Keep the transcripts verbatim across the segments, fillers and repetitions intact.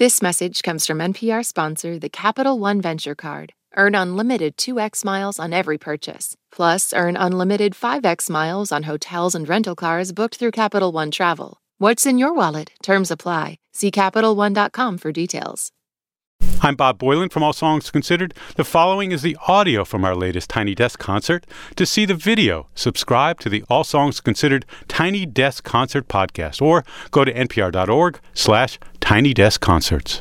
This message comes from N P R sponsor, the Capital One Venture Card. Earn unlimited two x miles on every purchase. Plus, earn unlimited five x miles on hotels and rental cars booked through Capital One Travel. What's in your wallet? Terms apply. See Capital One dot com for details. I'm Bob Boilen from All Songs Considered. The following is the audio from our latest Tiny Desk concert. To see the video, subscribe to the All Songs Considered Tiny Desk Concert podcast or go to npr.org slash Tiny Desk Concerts.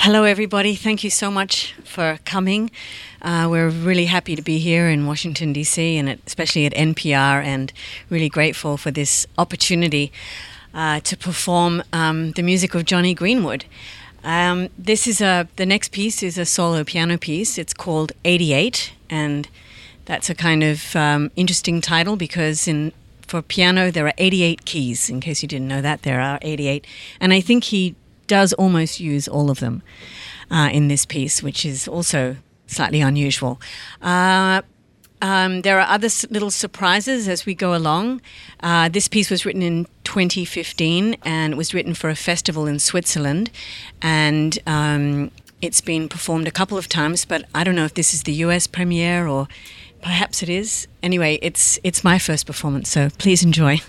Hello, everybody. Thank you so much for coming. Uh, we're really happy to be here in Washington, D C, and at, especially at N P R, and really grateful for this opportunity uh, to perform um, the music of Jonny Greenwood. Um, this is a the next piece is a solo piano piece. It's called eighty-eight, and that's a kind of um, interesting title because in for piano there are eighty-eight keys. In case you didn't know that, there are eighty-eight, and I think he does almost use all of them uh, in this piece, which is also slightly unusual. Uh, um, there are other s- little surprises as we go along. Uh, this piece was written in twenty fifteen, and it was written for a festival in Switzerland, and um, it's been performed a couple of times, but I don't know if this is the U S premiere or perhaps it is. Anyway, it's it's my first performance, so please enjoy.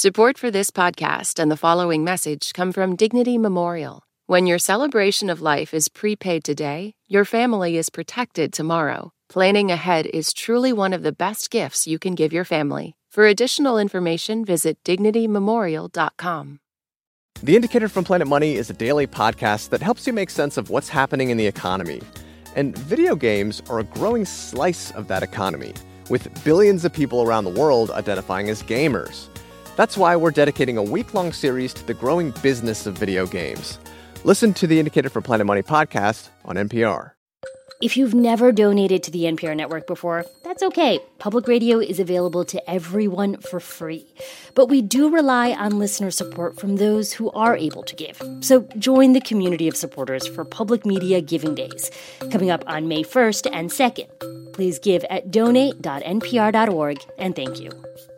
Support for this podcast and the following message come from Dignity Memorial. When your celebration of life is prepaid today, your family is protected tomorrow. Planning ahead is truly one of the best gifts you can give your family. For additional information, visit dignity memorial dot com. The Indicator from Planet Money is a daily podcast that helps you make sense of what's happening in the economy. And video games are a growing slice of that economy, with billions of people around the world identifying as gamers. That's why we're dedicating a week-long series to the growing business of video games. Listen to the Indicator from Planet Money podcast on N P R. If you've never donated to the N P R network before, that's okay. Public radio is available to everyone for free. But we do rely on listener support from those who are able to give. So join the community of supporters for Public Media Giving Days, coming up on May first and second. Please give at donate dot n p r dot org, and thank you.